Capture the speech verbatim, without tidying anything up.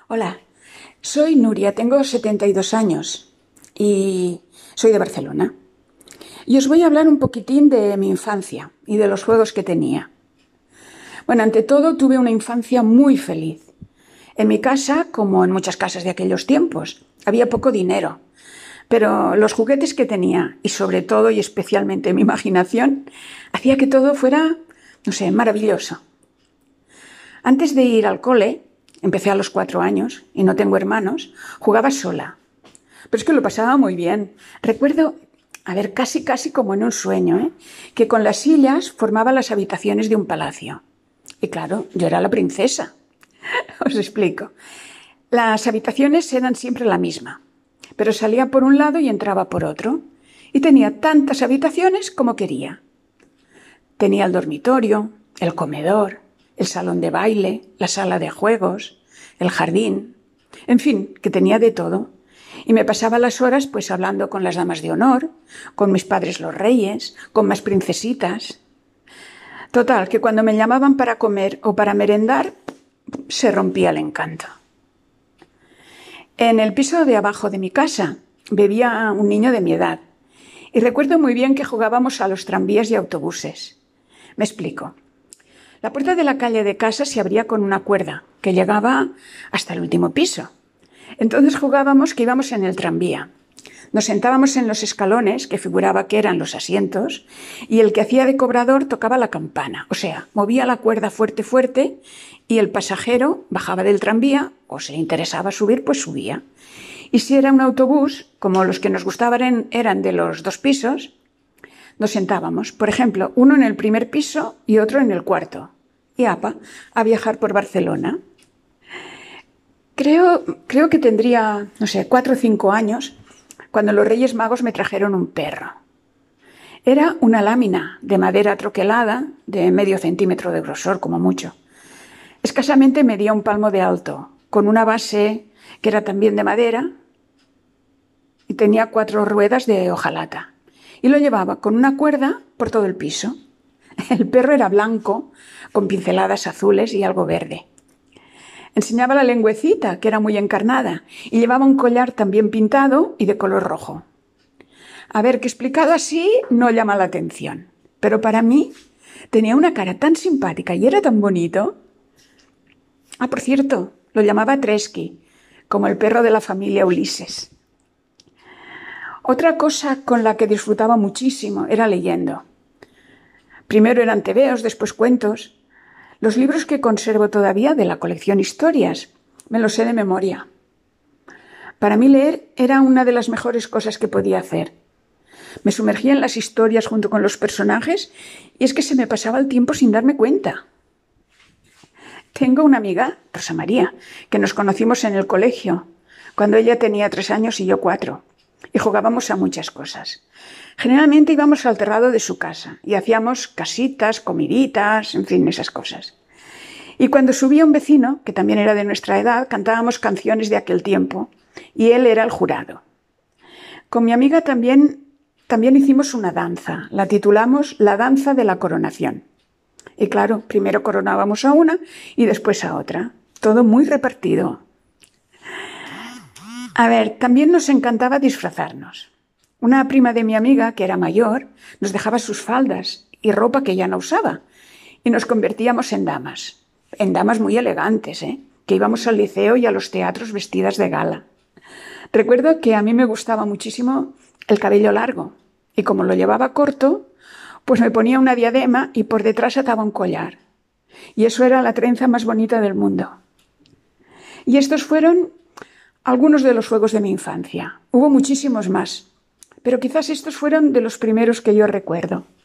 Hola, soy Nuria, tengo setenta y dos años y soy de Barcelona. Y os voy a hablar un poquitín de mi infancia y de los juegos que tenía. Bueno, ante todo tuve una infancia muy feliz. En mi casa, como en muchas casas de aquellos tiempos, había poco dinero, pero los juguetes que tenía, y sobre todo y especialmente mi imaginación, hacía que todo fuera, no sé, maravilloso. Antes de ir al cole, empecé a los cuatro años y no tengo hermanos, jugaba sola. Pero es que lo pasaba muy bien. Recuerdo, a ver, casi casi como en un sueño, ¿eh? que con las sillas formaba las habitaciones de un palacio. Y claro, yo era la princesa. Os explico. Las habitaciones eran siempre la misma, pero salía por un lado y entraba por otro. Y tenía tantas habitaciones como quería. Tenía el dormitorio, el comedor, el salón de baile, la sala de juegos, el jardín, en fin, que tenía de todo. Y me pasaba las horas pues hablando con las damas de honor, con mis padres los reyes, con más princesitas. Total, que cuando me llamaban para comer o para merendar, se rompía el encanto. En el piso de abajo de mi casa vivía un niño de mi edad y recuerdo muy bien que jugábamos a los tranvías y autobuses. Me explico. La puerta de la calle de casa se abría con una cuerda que llegaba hasta el último piso. Entonces jugábamos que íbamos en el tranvía. Nos sentábamos en los escalones, que figuraba que eran los asientos, y el que hacía de cobrador tocaba la campana. O sea, movía la cuerda fuerte, fuerte, y el pasajero bajaba del tranvía, o si le interesaba subir, pues subía. Y si era un autobús, como los que nos gustaban eran de los dos pisos, nos sentábamos, por ejemplo, uno en el primer piso y otro en el cuarto. Y apa, a viajar por Barcelona. Creo, creo que tendría, no sé, cuatro o cinco años cuando los Reyes Magos me trajeron un perro. Era una lámina de madera troquelada de medio centímetro de grosor, como mucho. Escasamente medía un palmo de alto, con una base que era también de madera y tenía cuatro ruedas de hojalata. Y lo llevaba con una cuerda por todo el piso. El perro era blanco, con pinceladas azules y algo verde. Enseñaba la lengüecita, que era muy encarnada, y llevaba un collar también pintado y de color rojo. A ver, que explicado así no llama la atención, pero para mí tenía una cara tan simpática y era tan bonito. Ah, por cierto, lo llamaba Tresky, como el perro de la familia Ulises. Otra cosa con la que disfrutaba muchísimo era leyendo. Primero eran tebeos, después cuentos. Los libros que conservo todavía de la colección Historias, me los sé de memoria. Para mí leer era una de las mejores cosas que podía hacer. Me sumergía en las historias junto con los personajes y es que se me pasaba el tiempo sin darme cuenta. Tengo una amiga, Rosa María, que nos conocimos en el colegio, cuando ella tenía tres años y yo cuatro. Y jugábamos a muchas cosas. Generalmente íbamos al terrado de su casa y hacíamos casitas, comiditas, en fin, esas cosas. Y cuando subía un vecino, que también era de nuestra edad, cantábamos canciones de aquel tiempo y él era el jurado. Con mi amiga también, también hicimos una danza, la titulamos La danza de la coronación. Y claro, primero coronábamos a una y después a otra, todo muy repartido. A ver, también nos encantaba disfrazarnos. Una prima de mi amiga, que era mayor, nos dejaba sus faldas y ropa que ya no usaba y nos convertíamos en damas, en damas muy elegantes, ¿eh? que íbamos al liceo y a los teatros vestidas de gala. Recuerdo que a mí me gustaba muchísimo el cabello largo y como lo llevaba corto, pues me ponía una diadema y por detrás ataba un collar. Y eso era la trenza más bonita del mundo. Y estos fueron algunos de los juegos de mi infancia. Hubo muchísimos más, pero quizás estos fueron de los primeros que yo recuerdo.